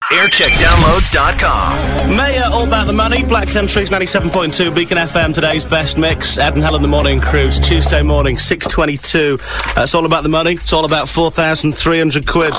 Aircheckdownloads.com. Maya, all about the money. Black Country's 97.2 Beacon FM. Today's best mix. Ed and Helen, the morning crew. It's Tuesday morning, 6:22. It's all about the money. It's all about 4,300 quid.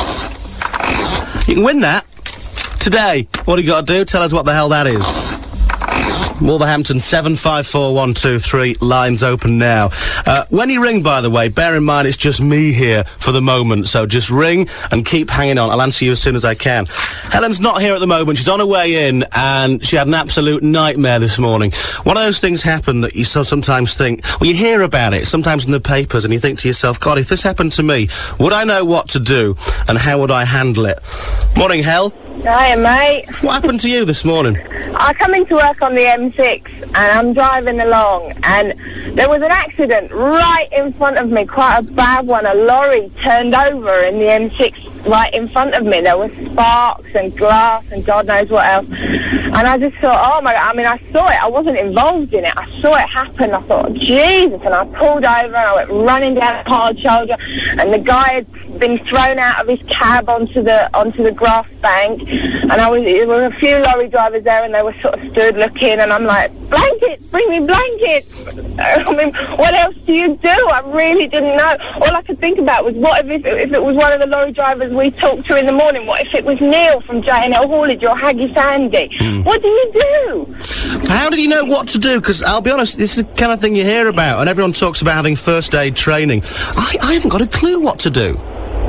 You can win that today. What do you got to do? Tell us what the hell that is. Wolverhampton 754123. Lines open now. When you ring, by the way, bear in mind it's just me here for the moment, so just ring and keep hanging on. I'll answer you as soon as I can. Helen's not here at the moment. She's on her way in, and she had an absolute nightmare this morning. One of those things happen that you sometimes think, well, you hear about it, sometimes in the papers, and you think to yourself, God, if this happened to me, would I know what to do, and how would I handle it? Morning, Hel. Hiya, mate. What happened to you this morning? I come into work on the M6 and I'm driving along and there was an accident right in front of me, quite a bad one. A lorry turned over in the M6 right in front of me. There were sparks and glass and God knows what else. And I just thought, oh my God, I mean, I saw it. I wasn't involved in it. I saw it happen. I thought, Jesus. And I pulled over and I went running down a hard shoulder and the guy had been thrown out of his cab onto the grass bank. And there were a few lorry drivers there and they were sort of stood looking and I'm like, blankets, bring me blankets. I mean, what else do you do? I really didn't know. All I could think about was what if it was one of the lorry drivers we talked to in the morning? What if it was Neil from J&L Haulage or Haggy Sandy? What do you do? How did you know what to do? Because I'll be honest, this is the kind of thing you hear about and everyone talks about having first aid training. I haven't got a clue what to do.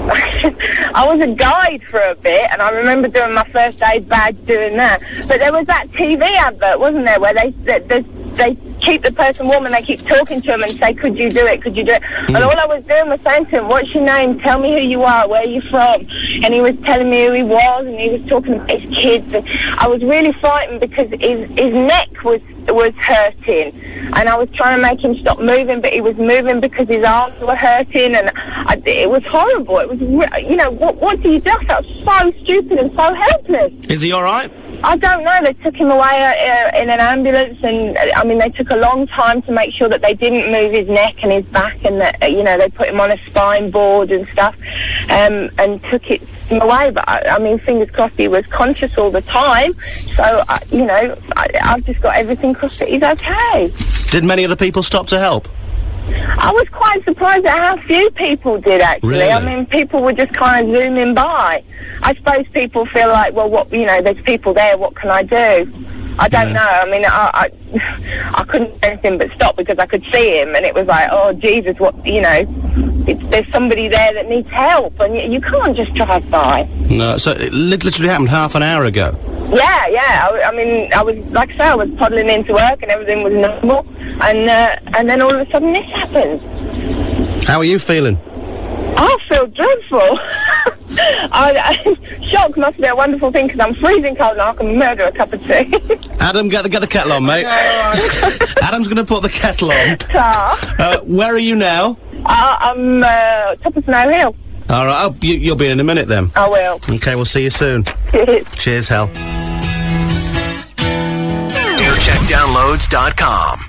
I was a guide for a bit, and I remember doing my first aid badge doing that. But there was that TV advert, wasn't there, where they keep the person warm and they keep talking to him and say, could you do it, could you do it? And all I was doing was saying to him, what's your name, tell me who you are, where are you from? And he was telling me who he was and he was talking about his kids. And I was really frightened because his neck was hurting and I was trying to make him stop moving, but he was moving because his arms were hurting and it was horrible. It was, you know, what do you do? I felt so stupid and so helpless. Is he all right? I don't know. They took him away in an ambulance, and I mean, they took a long time to make sure that they didn't move his neck and his back, and that you know they put him on a spine board and stuff, and took him away. But I mean, fingers crossed he was conscious all the time. So you know, I've just got everything crossed that he's okay. Did many other people stop to help? I was quite surprised at how few people did, actually. Really? I mean, people were just kind of zooming by. I suppose people feel like, well, what, you know, there's people there, what can I do? I don't know. I mean, I couldn't do anything but stop because I could see him, and it was like, oh, Jesus, what, you know, there's somebody there that needs help, and you can't just drive by. No, so it literally happened half an hour ago. Yeah. I mean, I was, like I say, I was toddling into work and everything was normal, and then all of a sudden this happened. How are you feeling? I feel dreadful. Shock must be a wonderful thing because I'm freezing cold and I can murder a cup of tea. Adam, get the kettle on, mate. Adam's going to put the kettle on. Where are you now? I'm top of Snow Hill. All right, oh, you'll be in a minute then. I will. Okay, we'll see you soon. Cheers, Hel. Aircheckdownloads.com.